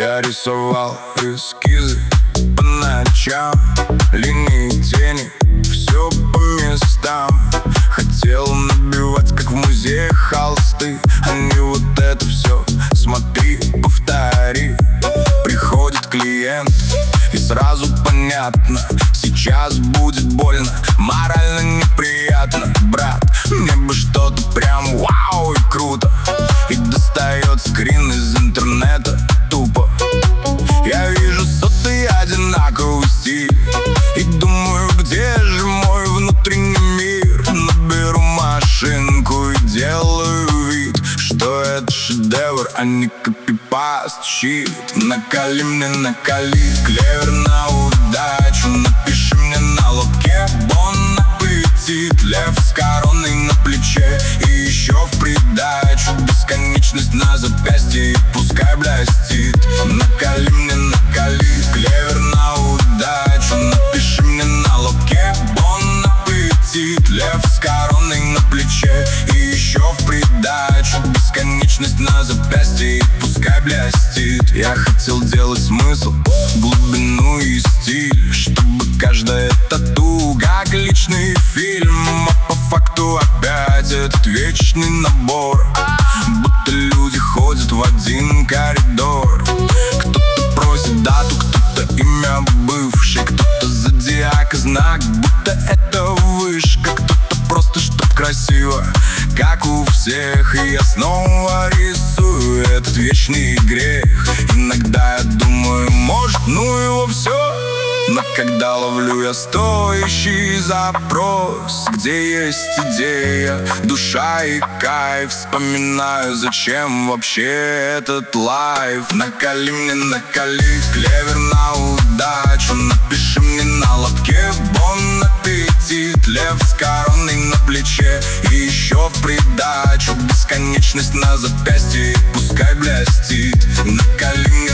Я рисовал эскизы по ночам, линии, тени, все по местам. Хотел набивать, как в музеях, холсты, а не вот это все. Смотри, повтори. Приходит клиент, и сразу понятно: сейчас будет больно, морально неприятно. Брат, мне бы что-то прям вау и круто. И достает скрин из интернета тупо. Я вижу сотый одинаковый стиль и думаю, где же мой внутренний мир? Наберу машинку и делаю вид, что это шедевр, а не копипаст, щит. Накали мне, накали, клевер на удачу. Напиши мне на лобке бон аппетит. Лев с короной на плече и еще в придачу бесконечность на запястье, и пускай блестит. Накали мне, накали, клевер на удачу. Напиши мне на лобке бон аппетит. Лев с короной на плече и еще в придачу бесконечность на запястье, и пускай блестит. Я хотел делать смысл, глубину и стиль, чтобы каждая тату как личный фильм. А по факту опять этот вечный набор, будто люди ходят в один коридор. Кто-то просит дату, кто-то имя бывший, кто-то зодиак и знак, будто это вышка. Кто-то просто чтоб красиво, как у всех. И я снова рисую этот вечный грех. Иногда я думаю, может, ну его все. Но когда ловлю я стоящий запрос, где есть идея, душа и кайф, вспоминаю, зачем вообще этот лайф. Накали мне, накали, клевер на удачу. Напиши мне на лобке бон аппетит. Лев с короной на плече и еще в придачу бесконечность на запястье, и пускай блестит. Накали мне,